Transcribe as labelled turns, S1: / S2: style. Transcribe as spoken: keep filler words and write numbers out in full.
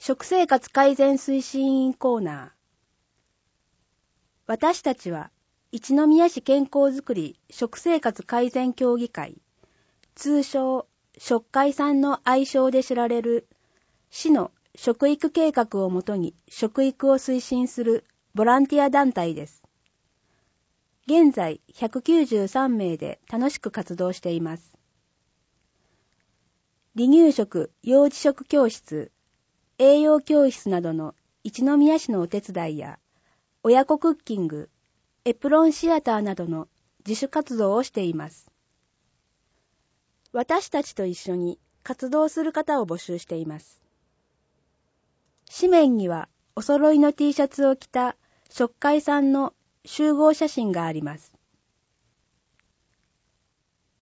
S1: 食生活改善推進委員コーナー。私たちは一宮市健康づくり食生活改善協議会、通称食会さんの愛称で知られる市の食育計画をもとに食育を推進するボランティア団体です。現在ひゃくきゅうじゅうさんめいで楽しく活動しています。離乳食、幼児食教室、栄養教室などの一宮市のお手伝いや、親子クッキング、エプロンシアターなどの自主活動をしています。私たちと一緒に活動する方を募集しています。紙面にはお揃いの T シャツを着た食会さんの集合写真があります。